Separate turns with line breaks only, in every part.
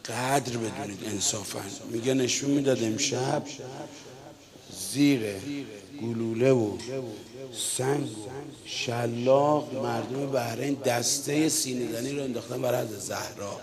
قدر بدونید انصافا. میگه نشون میداد امشب زیر گلوله و سنگ و شلاق مردم بحرین دسته سینه زنی رو انداختن برای حضرت زهرا.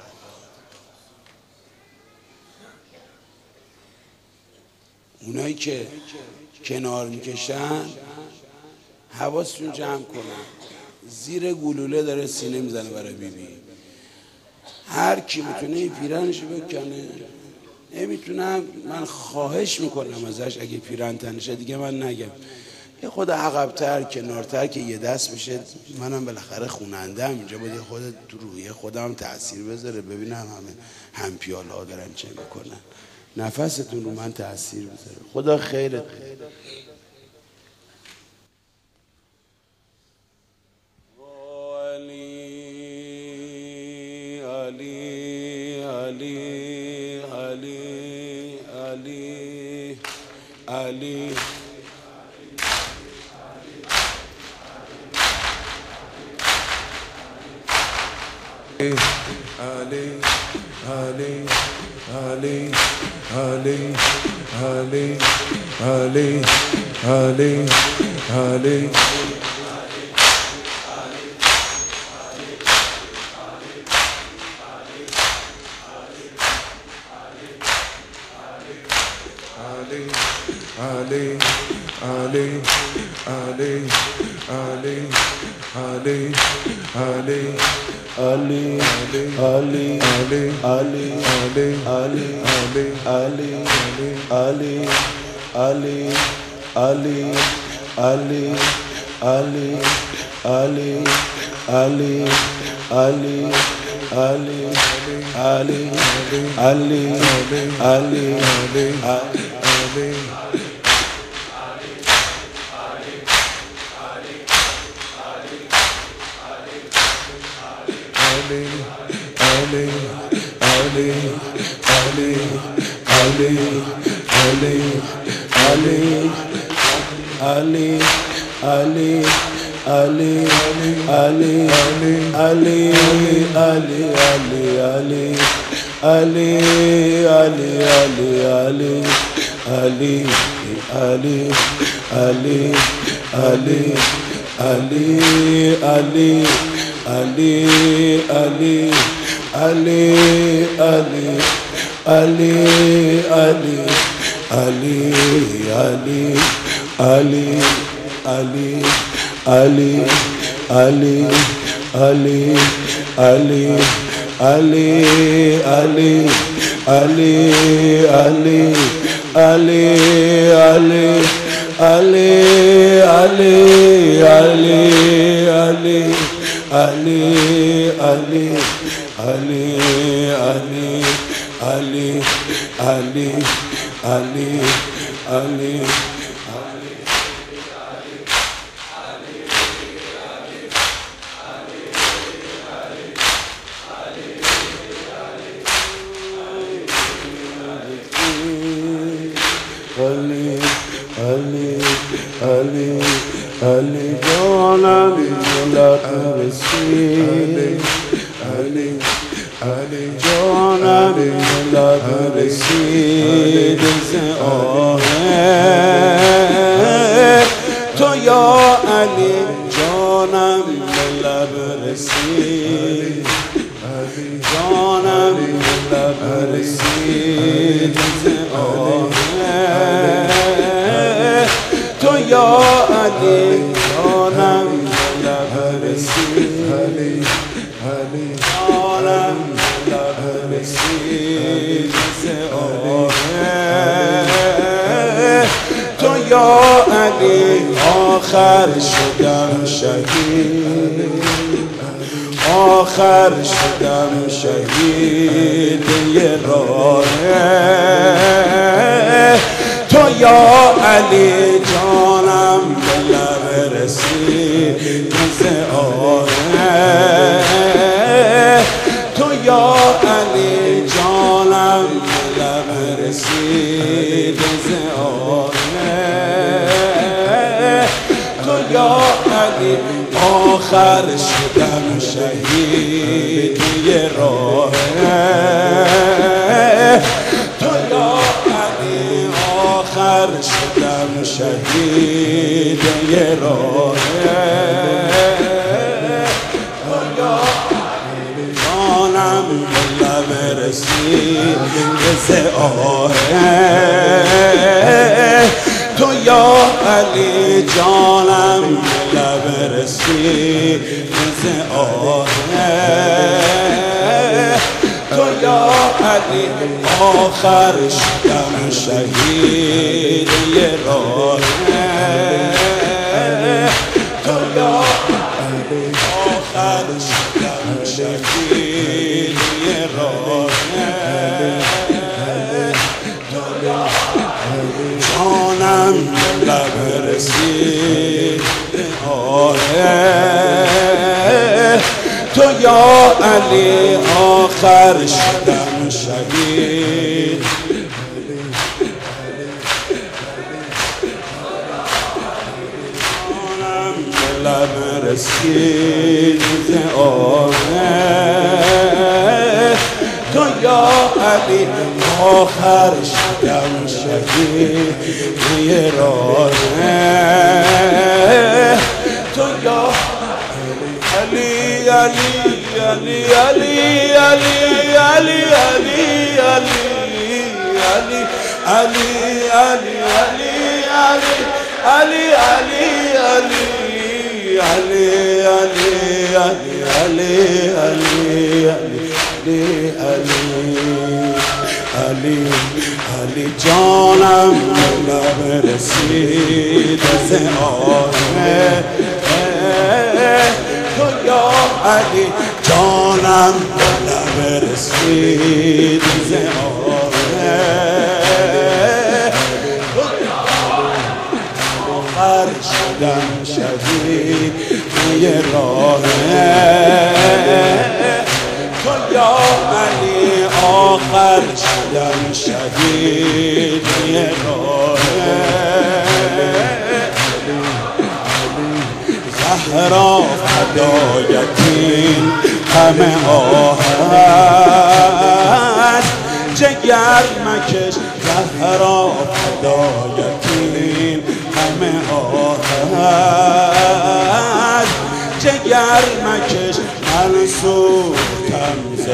اونایی که کنار میکشن حواستون جمع کنن، زیر گلوله داره سینه میزنه برای بیبی. هر کی میتونه این پیرنشو بکنه. نمیتونم، من خواهش میکنم ازش اگه پیرن تنشه دیگه من نگم، یه خود عقب‌تر کنارتر که یه دست بشه. منم بالاخره خونندم اینجا، باید خود تو روحیه خودم تأثیر بذاره، ببینم همه هم پیاله ها دارن چه میکنن. نفستون رو من تأثیر بذاره. خدا خیرت بده. علی
آخر شدم شهید یه راه
جانم به لب رسید ز آه تو یا علی جانم به لب رسید ز آه تو یا علی آخر شدم شهید یه راه تو یا آخر شدم شهید یه راه جانم به لب رسید آه تو یا علی آخر شدم شهید جانم به لب رسید آه تو یا علی آخر شدم شهید یه راه تو یا علی علی علی علی علی علی علی علی علی علی علی علی علی علی علی جانم به لب رسید ز آه تو یا علی جانم به لب رسید ز آه آخر شدم شهید یه راه تو یا علی آخر شدم شهید یه راه زهرا فدایتین همه آه است جگر مکش زهرا فدایتین همه آه است جگر مکش منصورتم ز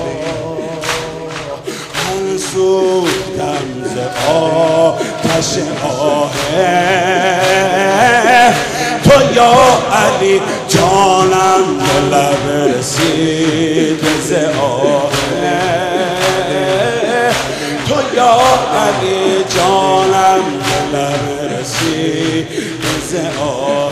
منصورتم ز آتش آه تو یا علی جانم به لب رسید ز آه تو یا علی جانم به لب رسید ز آه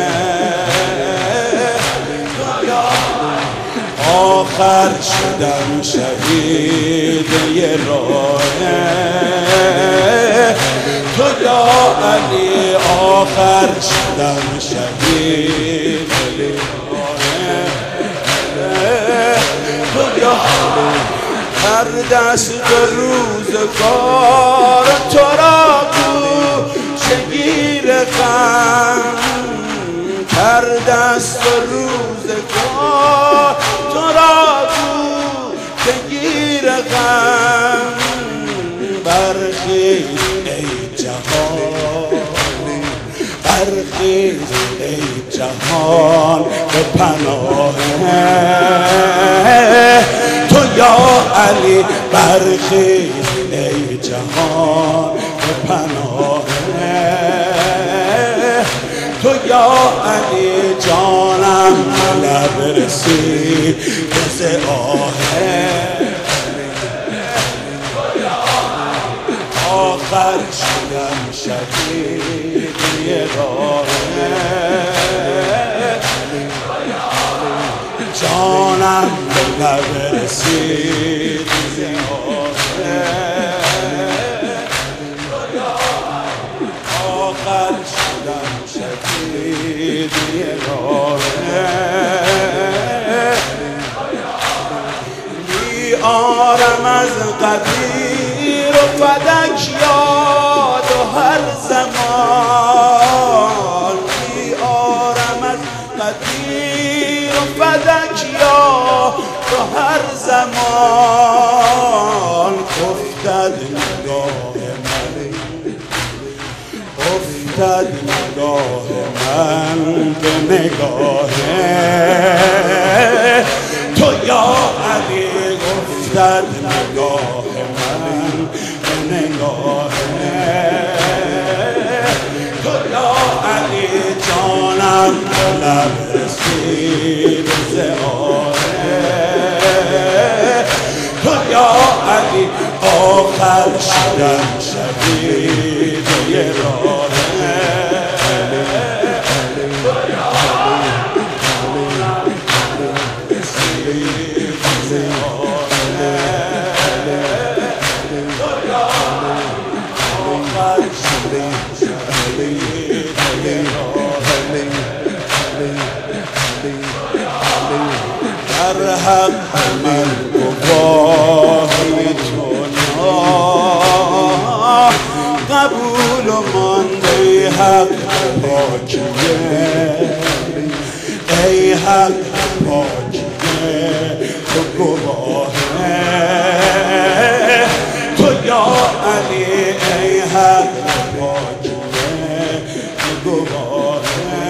آخر شدم شهید یه راه تو یا علی آخر شدم شهید یه راه تو یا هر دست روزگار تو را گوشگیر غم هر دست روزگار تو را گوشگیر غم برخیز ای جهان برخیز ای جهان به پناه تو یا علی برخیز ای جهان به پناه تو یا علی جانم به لب رسید ز آه آخر شدم شهید یه راه جانم به لب رسید ز آه آخر شدم شهید یه راه میارم از قدیر و فدک یاد و هر زمان میارم از قدیر و فدک یاد و هر زمان افتد نگاه من افتد نگاه من به نگاه زد نگاه من به نگاه تو یا علی جانم به لب رسید زهاره تو یا علی آخر شدم شهید یه راهه در حق من گواهی تو قبول و مانده حق پاکیه ای حق پاکیه تو گواهه تو یا علی ای حق پاکیه تو گواهه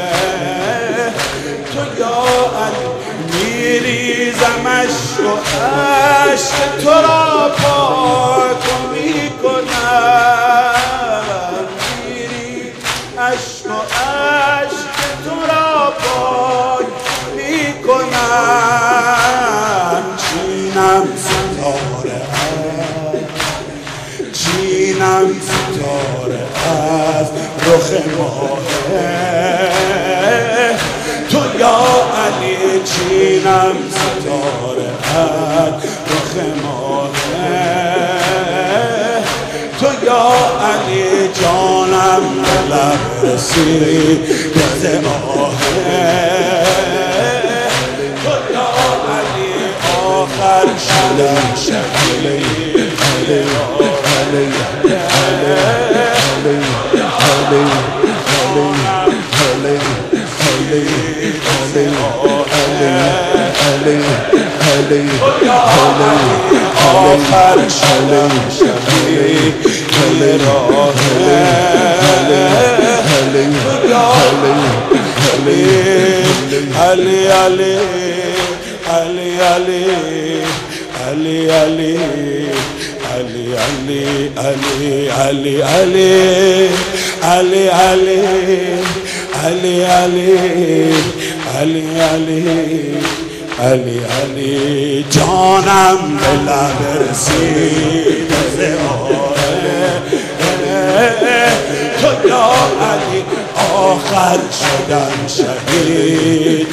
تو یا علی میریزم عشق و عشق تو را پاک میکنم میریزم عشق و عشق تو را پاک میکنم جینم ستاره جینم ستاره از رخ ماهه تو یا علی جینم ستاره از رخ ماهه تو یا علی جانم به لب رسید به آهه تو یا علی آخر شدم شهید آخر شدم شهید علی علی علی علی علی علی علی علی علی علی علی علی علی علی علی علی جانم به لب رسید زهاره تو یا علی آخر شدم شهید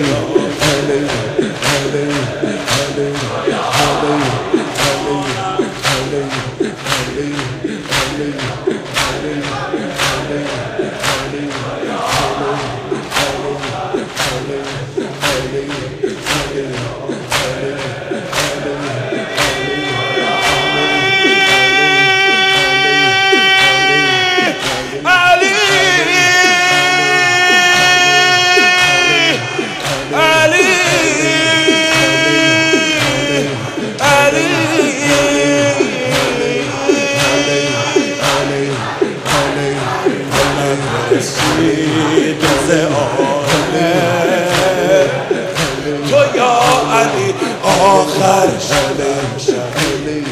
تو یا علی آخر شدم شهید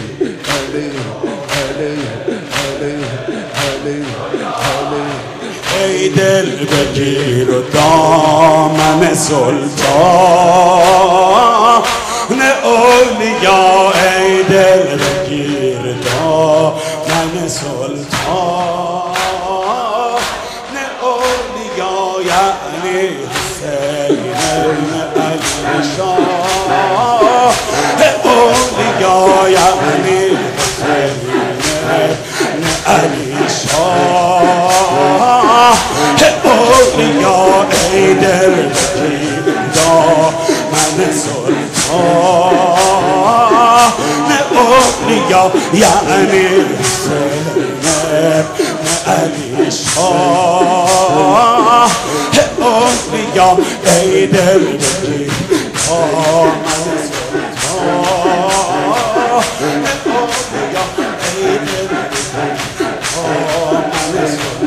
ای دل بگیر و دامن سلطان اولیا ای دل بگیر دامن سلطان اولیا یعنی حسین علی شاه اولیا یعنی حسین علی شاه اولیا ای دل بگیر دامن سلطان اولیا یعنی حسین علی شاه اولیا ای دل بگیر دامن سلطان اولیا ای دل بگیر دامن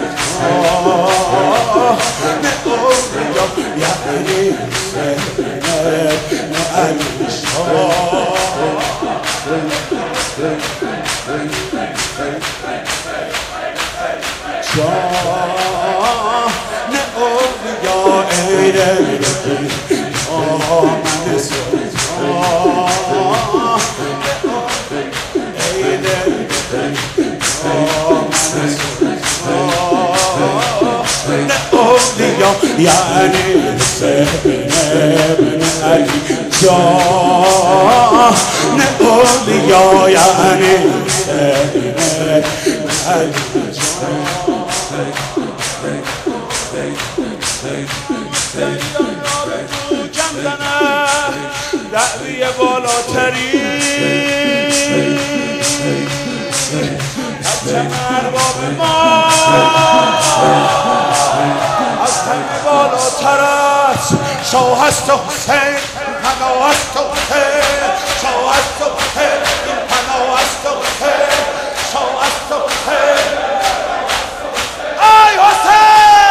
سلطان یعنی حسین علی شاه یعنی حسین ابن علی جان اولیا یعنی حسین ابن علی جان دعوی بالاتری ارباب ما از همه بالاتر است شاه است و حسین همه است و حسین شاه است و حسین همه است و حسین شاه است و حسین ای حسین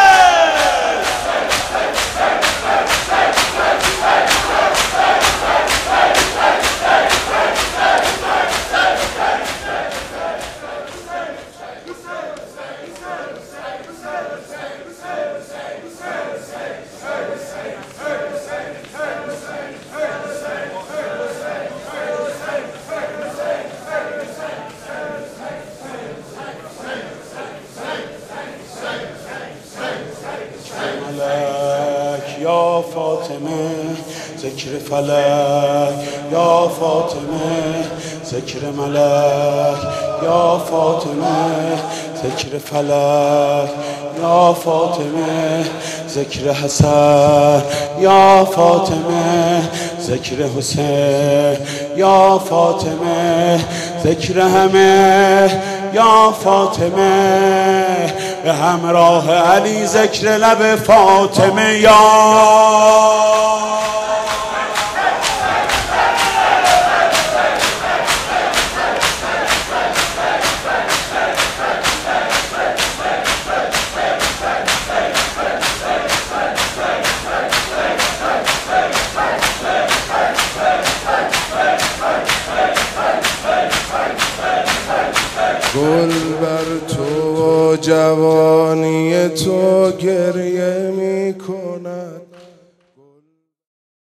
یا فاطمه ذکر فلک یا فاطمه ذکر ملک یا فاطمه ذکر فلک یا فاطمه ذکر حسن یا فاطمه ذکر حسین یا فاطمه ذکر همه یا فاطمه به همراه علی ذکر لب فاطمه یا
گل بر تو جوان